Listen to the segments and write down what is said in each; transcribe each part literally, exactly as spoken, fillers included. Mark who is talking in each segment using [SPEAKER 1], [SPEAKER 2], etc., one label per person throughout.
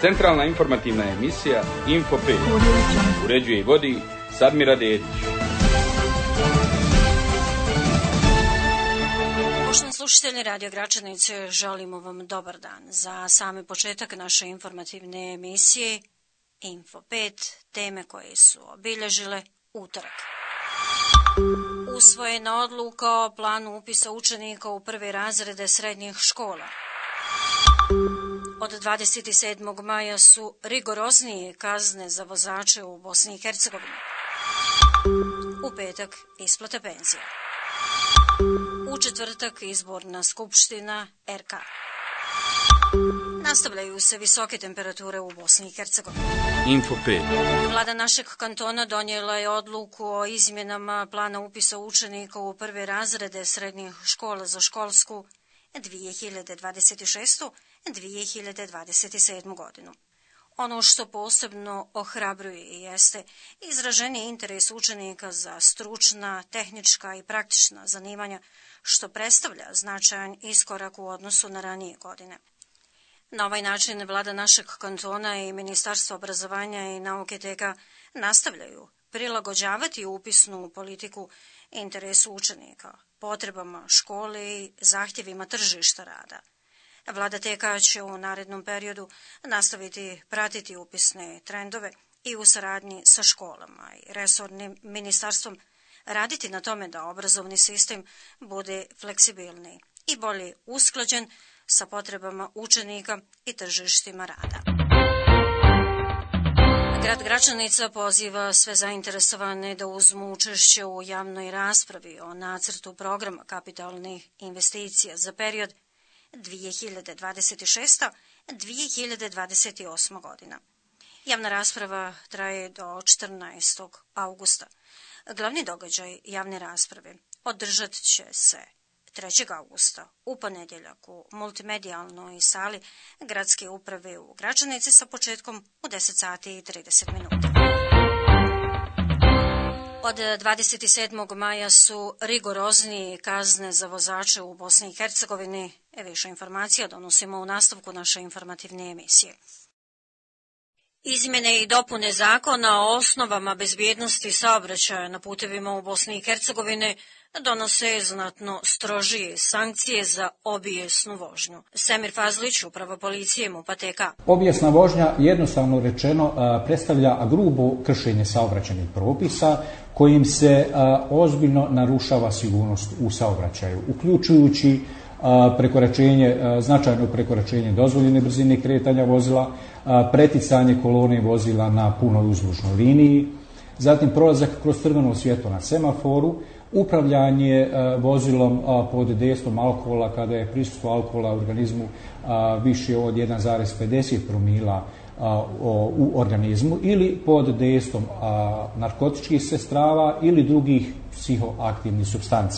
[SPEAKER 1] Centralna informativna emisija Info pet. Uređuje i vodi Sadmira Dedić.
[SPEAKER 2] Poštovani slušatelji Radio Gračanice, želimo vam dobar dan. Za sami početak naše informativne emisije Info pet, teme koje su obilježile utorak. Usvojena odluka o planu upisa učenika u prve razrede srednjih škola. Od dvadeset sedmog maja su rigoroznije kazne za vozače u Bosni i Hercegovini. U petak isplata penzija. U četvrtak izborna skupština R K. Nastavljaju se visoke temperature u Bosni i Hercegovini.
[SPEAKER 1] Info pet.
[SPEAKER 2] Vlada našeg kantona donijela je odluku o izmjenama plana upisa učenika u prve razrede srednjih škola za školsku dvije hiljade dvadeset šeste - dvije hiljade dvadeset sedme godinu. Ono što posebno ohrabruje jeste izraženi interes učenika za stručna, tehnička i praktična zanimanja, što predstavlja značajan iskorak u odnosu na ranije godine. Na ovaj način vlada našeg kantona i Ministarstvo obrazovanja i nauke T K nastavljaju prilagođavati upisnu politiku interesu učenika, potrebama škole i zahtjevima tržišta rada. Vlada T K će u narednom periodu nastaviti pratiti upisne trendove i u saradnji sa školama i resornim ministarstvom raditi na tome da obrazovni sistem bude fleksibilniji i bolje usklađen sa potrebama učenika i tržištima rada. Grad Gračanica poziva sve zainteresovane da uzmu učešće u javnoj raspravi o nacrtu programa kapitalnih investicija za period dvije hiljade dvadeset šeste - dvije hiljade dvadeset osme godina. Javna rasprava traje do četrnaestog augusta. Glavni događaj javne rasprave održat će se trećeg augusta u ponedjeljak u multimedijalnoj sali Gradske uprave u Gračanici sa početkom u deset sati i trideset minuta. Od dvadeset sedmog maja su rigoroznije kazne za vozače u Bosni i Hercegovini. Više informacija donosimo u nastavku naše informativne emisije. Izmjene i dopune zakona o osnovama bezbjednosti saobraćaja na putevima u Bosni i Hercegovini donose znatno strožije sankcije za obijesnu vožnju. Semir Fazlić, uprava policije MUP-a T K.
[SPEAKER 3] Obijesna vožnja, jednostavno rečeno, predstavlja grubo kršenje saobraćajnih propisa kojim se ozbiljno narušava sigurnost u saobraćaju, uključujući prekoračenje, značajno prekoračenje dozvoljene brzine kretanja vozila, preticanje kolone vozila na punoj uzdužnoj liniji, zatim prolazak kroz crveno svjetlo na semaforu, upravljanje vozilom pod dejstvom alkohola kada je prisustvo alkohola u organizmu više od jedan zarez pedeset promila u organizmu ili pod dejstvom narkotičkih sredstava ili drugih psihoaktivnih supstanci.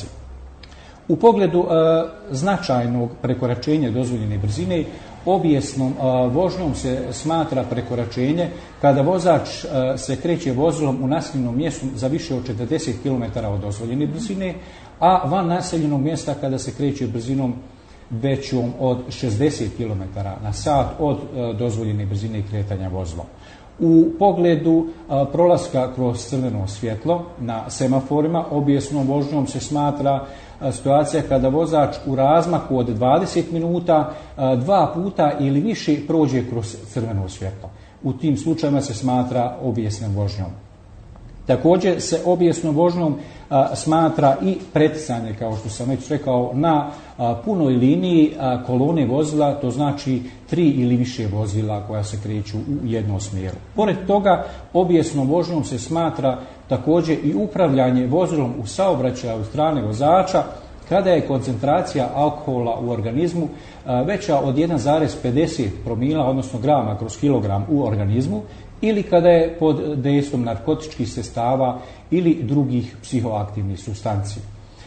[SPEAKER 3] U pogledu e, značajnog prekoračenja dozvoljene brzine, obijesnom e, vožnjom se smatra prekoračenje kada vozač e, se kreće vozilom u naseljenom mjestu za više od četrdeset kilometara od dozvoljene brzine, a van naseljenog mjesta kada se kreće brzinom većom od šezdeset kilometara na sat od e, dozvoljene brzine kretanja vozilom. U pogledu a, prolaska kroz crveno svjetlo na semaforima, obijesnom vožnjom se smatra a, situacija kada vozač u razmaku od dvadeset minuta a, dva puta ili više prođe kroz crveno svjetlo. U tim slučajevima se smatra obijesnom vožnjom. Također se obijesnom vožnjom a, smatra i preticanje, kao što sam već rekao, na a, punoj liniji a, kolone vozila, to znači tri ili više vozila koja se kreću u jednom smjeru. Pored toga, obijesnom vožnjom se smatra također i upravljanje vozilom u saobraćaju strane vozača kada je koncentracija alkohola u organizmu a, veća od jedan zarez pedeset promila, odnosno grama kroz kilogram u organizmu, ili kada je pod dejstvom narkotičkih sredstava ili drugih psihoaktivnih supstanci.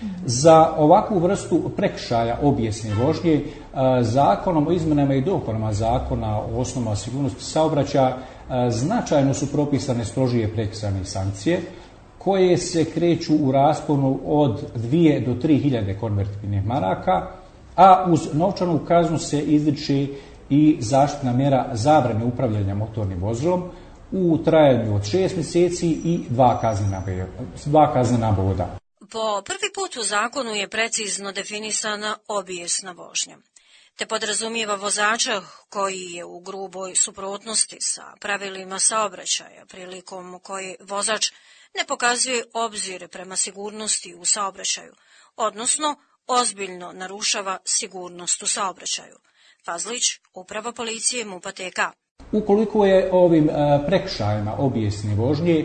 [SPEAKER 3] Za ovakvu vrstu prekršaja obijesne vožnje zakonom o izmjenama i dopunama zakona o osnovama sigurnosti saobraćaja značajno su propisane strožije prekršajne sankcije koje se kreću u rasponu od dvije do tri hiljade konvertibilnih maraka, a uz novčanu kaznu se izriče i zaštitna mjera zabrane upravljanja motornim vozilom u trajanju od šest mjeseci i dva kaznena, dva kaznena boda.
[SPEAKER 2] Po prvi put u zakonu je precizno definisana obijesna vožnja, te podrazumijeva vozača koji je u gruboj suprotnosti sa pravilima saobraćaja, prilikom koji vozač ne pokazuje obzir prema sigurnosti u saobraćaju, odnosno ozbiljno narušava sigurnost u saobraćaju. Fazlić, uprava policije MUP-a T K.
[SPEAKER 3] Ukoliko je ovim prekršajima obijesne vožnje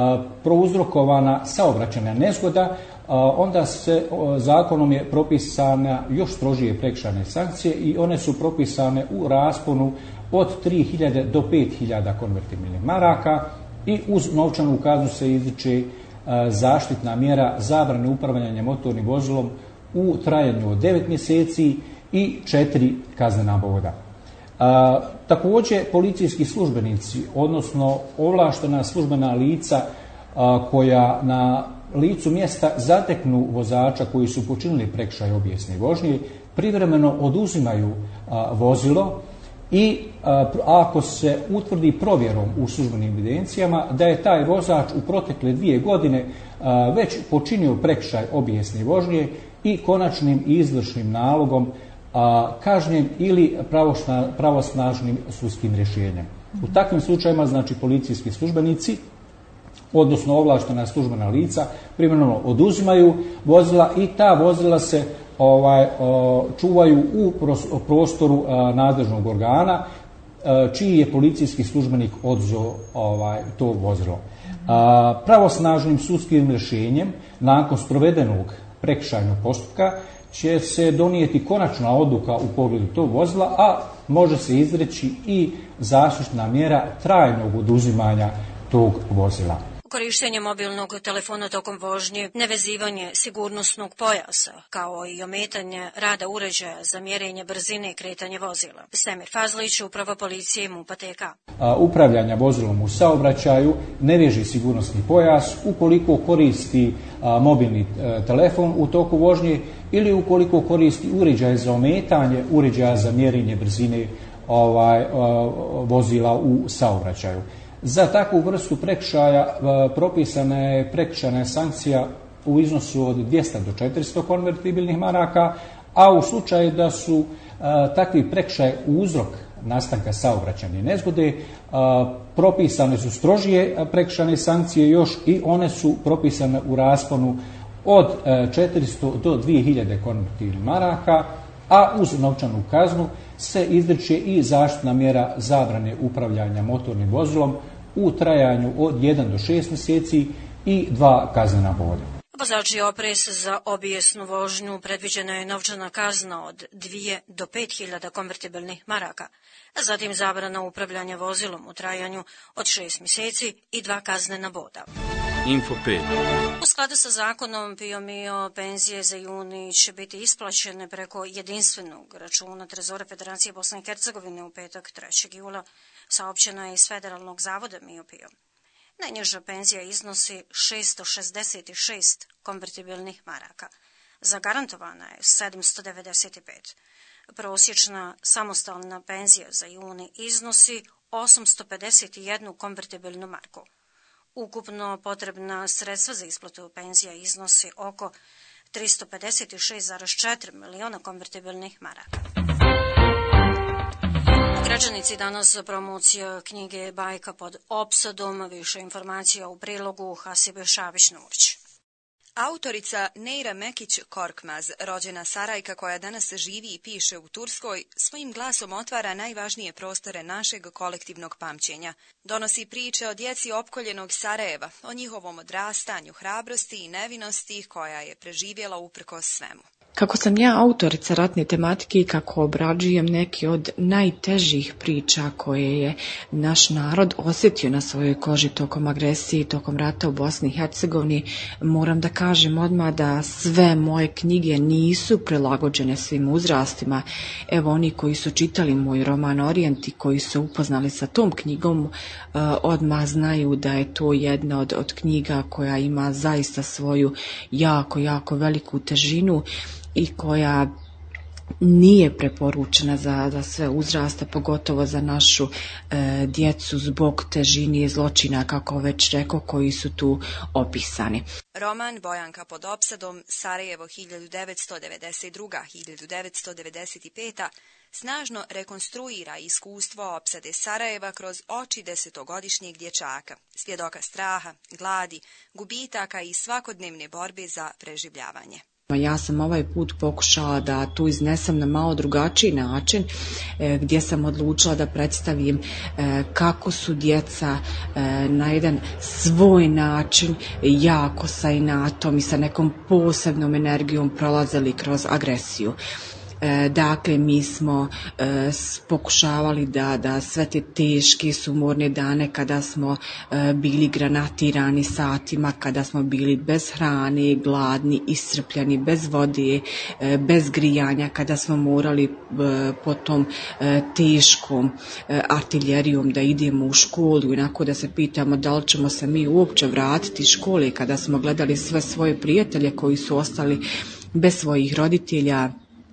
[SPEAKER 3] prouzrokovana saobraćajna nezgoda, onda se zakonom je propisana još strožije prekršajne sankcije i one su propisane u rasponu od tri hiljade do pet hiljada konvertibilnih maraka i uz novčanu kaznu se izriče zaštitna mjera zabrane upravljanja motornim vozilom u trajanju od devet mjeseci i četiri kaznena boda. A, također policijski službenici, odnosno ovlaštena službena lica a, koja na licu mjesta zateknu vozača koji su počinili prekršaj obijesne vožnje, privremeno oduzimaju a, vozilo i a, ako se utvrdi provjerom u službenim evidencijama da je taj vozač u protekle dvije godine a, već počinio prekršaj obijesne vožnje i konačnim i izvršnim nalogom a, kažnjen ili pravosna, pravosnažnim sudskim rješenjem. U takvim slučajevima, znači, policijski službenici, odnosno ovlaštena službena lica, privremeno oduzimaju vozila i ta vozila se ovaj, o, čuvaju u prostoru a, nadležnog organa a, čiji je policijski službenik oduzeo ovaj, to vozilo. A, pravosnažnim sudskim rješenjem nakon sprovedenog prekršajnog postupka će se donijeti konačna odluka u pogledu tog vozila, a može se izreći i zaštitna mjera trajnog oduzimanja tog vozila.
[SPEAKER 2] Korištenje mobilnog telefona tokom vožnje, nevezivanje sigurnosnog pojasa, kao i ometanje rada uređaja za mjerenje brzine i kretanje vozila. Stemir Fazlić, uprava policije MUP-a T K.
[SPEAKER 3] Upravljanja vozilom u saobraćaju ne veži sigurnosni pojas ukoliko koristi a, mobilni a, telefon u toku vožnje ili ukoliko koristi uređaj za ometanje, uređaja za mjerenje brzine ovaj, a, vozila u saobraćaju. Za takvu vrstu prekršaja propisana je prekršajna sankcija u iznosu od dvjesto do četiristo konvertibilnih maraka, a u slučaju da su a, takvi prekršaj uzrok nastanka saobraćajne nezgode, a, propisane su strožije prekršajne sankcije još i one su propisane u rasponu od a, četiristo do dvije hiljade konvertibilnih maraka, a uz novčanu kaznu se izriče i zaštitna mjera zabrane upravljanja motornim vozilom u trajanju od jedan do šest mjeseci i dva kaznena boda.
[SPEAKER 2] Vozači opres za obijesnu vožnju predviđena je novčana kazna od dvije do pet hiljada konvertibilnih maraka, a zatim zabrana upravljanja vozilom u trajanju od šest mjeseci i dva kaznena boda.
[SPEAKER 1] Info pet.
[SPEAKER 2] U skladu sa zakonom P I O M I O penzije za juni će biti isplaćene preko jedinstvenog računa Trezora Federacije Bosne i Hercegovine u petak trećeg jula, saopćeno je iz Federalnog zavoda M I O P I O. Najniža penzija iznosi šesto šezdeset šest konvertibilnih maraka. Zagarantovana je sedamsto devedeset pet. Prosječna samostalna penzija za juni iznosi osamsto pedeset jednu konvertibilnu marku. Ukupno potrebna sredstva za isplatu penzija iznosi oko tristo pedeset šest zarez četiri miliona konvertibilnih maraka. Građanici danas promocija knjige Bajka pod opsadom, više informacija u prilogu Hasibe Šabić-Nurić.
[SPEAKER 4] Autorica Neira Mekić-Korkmaz, rođena Sarajka koja danas živi i piše u Turskoj, svojim glasom otvara najvažnije prostore našeg kolektivnog pamćenja. Donosi priče o djeci opkoljenog Sarajeva, o njihovom odrastanju, hrabrosti i nevinosti koja je preživjela uprkos svemu.
[SPEAKER 5] Kako sam ja autorica ratne tematike i kako obrađujem neke od najtežih priča koje je naš narod osjetio na svojoj koži tokom agresije i tokom rata u Bosni i Hercegovini, moram da kažem odmah da sve moje knjige nisu prilagođene svim uzrastima. Evo, oni koji su čitali moj roman Orijent i koji su upoznali sa tom knjigom, odmah znaju da je to jedna od, od knjiga koja ima zaista svoju jako, jako veliku težinu i koja nije preporučena za, za sve uzraste, pogotovo za našu e, djecu zbog težine zločina, kako već rekao, koji su tu opisani.
[SPEAKER 4] Roman Bojanka pod opsadom Sarajevo hiljadu devetsto devedeset druga do hiljadu devetsto devedeset peta snažno rekonstruira iskustvo opsade Sarajeva kroz oči desetogodišnjeg dječaka, svjedoka straha, gladi, gubitaka i svakodnevne borbe za preživljavanje.
[SPEAKER 5] Ja sam ovaj put pokušala da tu iznesem na malo drugačiji način, gdje sam odlučila da predstavim kako su djeca na jedan svoj način jako sa inatom i sa nekom posebnom energijom prolazili kroz agresiju. Dakle, mi smo e, pokušavali da, da sve te teške sumorne dane kada smo e, bili granatirani satima, kada smo bili bez hrane, gladni, iscrpljeni, bez vode, e, bez grijanja, kada smo morali e, po tom e, teškom e, artiljerijom da idemo u školu, inako da se pitamo da li ćemo se mi uopće vratiti škole, kada smo gledali sve svoje prijatelje koji su ostali bez svojih roditelja,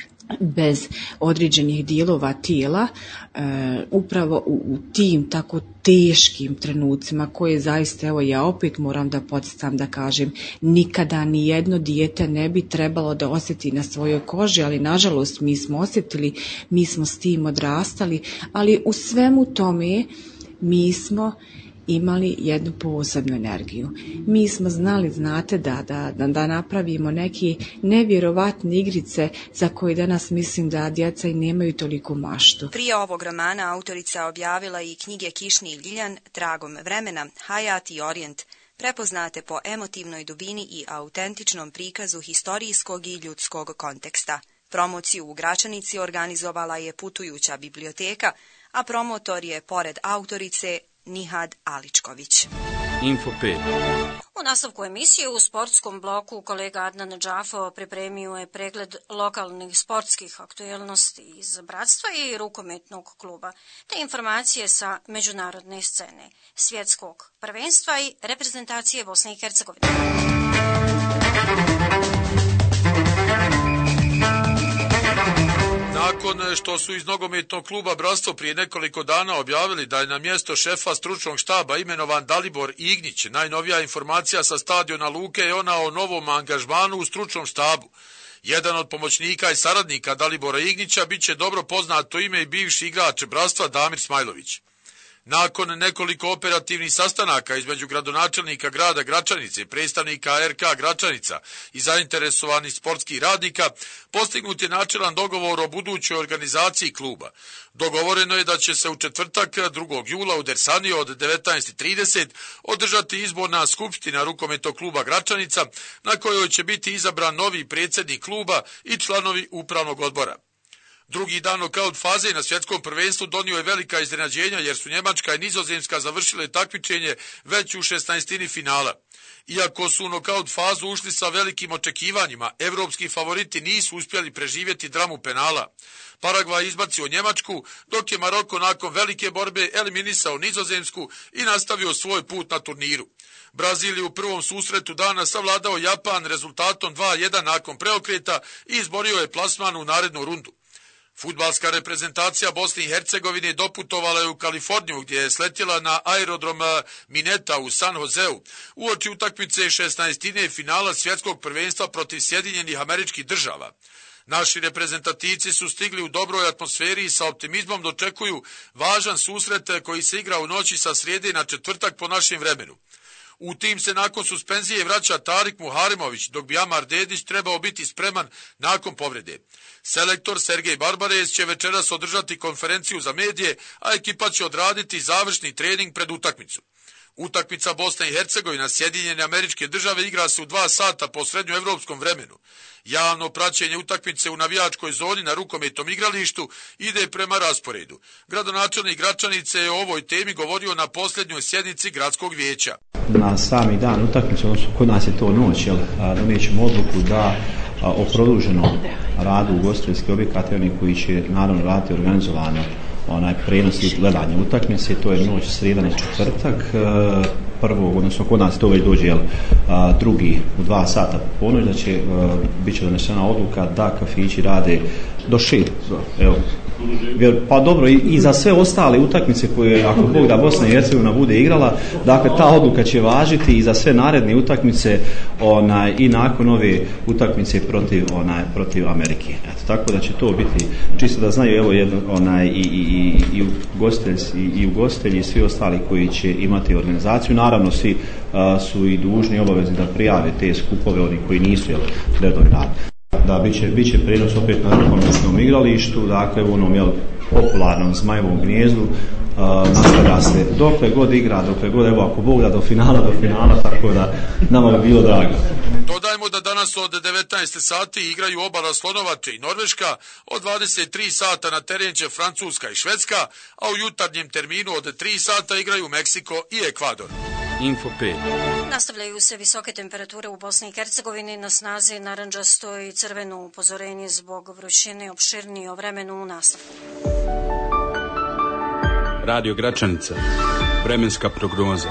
[SPEAKER 5] bez određenih dijelova tijela, e, upravo u, u tim tako teškim trenucima koje zaista, evo ja opet moram da podsjećam da kažem, nikada ni jedno dijete ne bi trebalo da osjeti na svojoj koži, ali nažalost mi smo osjetili, mi smo s tim odrastali, ali u svemu tome mi smo imali jednu posebnu energiju. Mi smo znali, znate, da, da, da napravimo neke nevjerovatne igrice za koje danas mislim da djeca i nemaju toliko maštu.
[SPEAKER 4] Prije ovog romana autorica objavila i knjige Kišni i Ljiljan, Tragom vremena, Hayat i Orijent, prepoznate po emotivnoj dubini i autentičnom prikazu historijskog i ljudskog konteksta. Promociju u Gračanici organizovala je putujuća biblioteka, a promotor je, pored autorice, Nihad Aličković.
[SPEAKER 1] Info pet.
[SPEAKER 2] U nastavku emisije u sportskom bloku kolega Adnan Džafo pripremio je pregled lokalnih sportskih aktuelnosti iz Bratstva i rukometnog kluba, te informacije sa međunarodne scene, svjetskog prvenstva i reprezentacije Bosne i Hercegovine.
[SPEAKER 6] Nakon što su iz nogometnog kluba Bratstvo prije nekoliko dana objavili da je na mjesto šefa stručnog štaba imenovan Dalibor Ignić, najnovija informacija sa stadiona Luke je ona o novom angažmanu u stručnom štabu. Jedan od pomoćnika i saradnika Dalibora Ignića bit će dobro poznato ime i bivši igrač Bratstva Damir Smajlović. Nakon nekoliko operativnih sastanaka između gradonačelnika grada Gračanice, predstavnika R K Gračanica i zainteresovanih sportskih radnika, postignut je načelan dogovor o budućoj organizaciji kluba. Dogovoreno je da će se u četvrtak drugog jula u Dersaniju od devetnaest i trideset održati izborna skupština rukometnog kluba Gračanica, na kojoj će biti izabran novi predsjednik kluba i članovi upravnog odbora. Drugi dan nokaut faze na svjetskom prvenstvu donio je velika iznenađenja jer su Njemačka i Nizozemska završile takmičenje već u šesnaestini finala. Iako su u nokaut fazu ušli sa velikim očekivanjima, evropski favoriti nisu uspjeli preživjeti dramu penala. Paragvaj izbacio Njemačku, dok je Maroko nakon velike borbe eliminisao Nizozemsku i nastavio svoj put na turniru. Brazil je u prvom susretu dana savladao Japan rezultatom dva jedan nakon preokreta i izborio je plasman u narednu rundu. Fudbalska reprezentacija Bosne i Hercegovine doputovala je u Kaliforniju gdje je sletjela na aerodrom Mineta u San Joseu uoči utakmice šesnaestine finala svjetskog prvenstva protiv Sjedinjenih Američkih Država. Naši reprezentativci su stigli u dobroj atmosferi i sa optimizmom dočekuju važan susret koji se igra u noći sa srijede na četvrtak po našem vremenu. U tim se nakon suspenzije vraća Tarik Muharimović, dok bi Amar Dedić trebao biti spreman nakon povrede. Selektor Sergej Barbarez će večeras održati konferenciju za medije, a ekipa će odraditi završni trening pred utakmicu. Utakmica Bosne i Hercegovina Sjedinjene Američke Države igra se u dva sata po srednjoevropskom vremenu. Javno praćenje utakmice u navijačkoj zoni na rukometnom igralištu ide prema rasporedu. Gradonačelnik Gračanice je o ovoj temi govorio na posljednjoj sjednici gradskog vijeća.
[SPEAKER 7] Na sami dan utakmice, odnosno kod nas je to noć, jel, donijet ćemo odluku da o produženom radu ugostiteljskih objekata i oni koji će naravno raditi organizovano onaj prenos i gledanje utakmice, to je noć srijeda na četvrtak, prvog, odnosno kod nas to već dođe jel, drugi u dva sata po ponoć, da će bit će donesena odluka da kafići rade do šest. Evo. Pa dobro, i, i za sve ostale utakmice koje, ako Bog da, Bosna i Hercegovina bude igrala, dakle ta odluka će važiti i za sve naredne utakmice onaj, i nakon ove utakmice protiv, onaj, protiv Amerike. Eto, tako da će to biti, čisto da znaju, evo jedno, onaj, i, i, i, ugostitelji, i, i ugostitelji i svi ostali koji će imati organizaciju. Naravno, svi a, su i dužni i obavezni da prijave te skupove, oni koji nisu, jel, redovni rad. Da, bit će, bit će prijenos opet na rukometnom igralištu, dakle u onom, jel, popularnom Zmajevom gnijezdu. Uh, nastavlja se dokle god igra, dokle god, evo, ako Bog da, do finala, do finala, tako da nama bi bilo drago.
[SPEAKER 6] Dodajmo da danas od devetnaest sati igraju obala Slonovače i Norveška, od dvadeset tri sata na teren će Francuska i Švedska, a u jutarnjem terminu od tri sata igraju Meksiko i Ekvador.
[SPEAKER 1] Info pet.
[SPEAKER 2] Nastavljaju se visoke temperature u Bosni i Hercegovini, na snazi narandžasto i crveno upozorenje zbog vrućine, opširnije o vremenu u nastavku.
[SPEAKER 1] Radio Gračanica. Vremenska prognoza.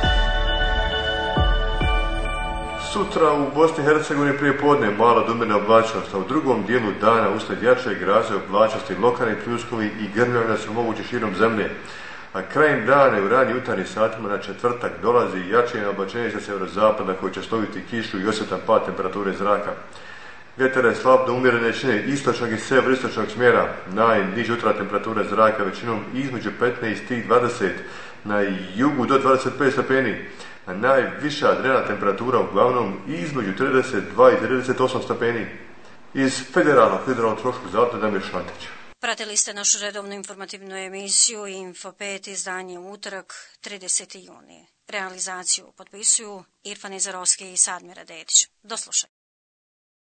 [SPEAKER 8] Sutra u Bosni i Hercegovini prije podne mala domjerna oblačnost, a u drugom dijelu dana uslijed jačeg razvoja oblačnosti lokalni pljuskovi i grmljavine su mogući širom zemlje. A krajem dana i u ranijim jutarnjim satima na četvrtak dolazi jače oblačenje sa sjeverozapada koji će sloviti kišu i osjetan pad temperature zraka. Vjetar je slab do umjerene jačine istočnog i sjeveroistočnog smjera. Najniža jutra temperature zraka većinom između petnaest i dvadeset, na jugu do dvadeset pet stepeni, a najviša dnevna temperatura uglavnom između trideset dva i trideset osam stepeni. Iz Federalnog hidrometeorološkog zavoda Damir Šantić.
[SPEAKER 2] Pratili ste našu redovnu informativnu emisiju Info pet, izdanje utorak, trideseti juni. Realizaciju potpisuju Irfan Izarovski i Sadmira Dedić. Do slušanja.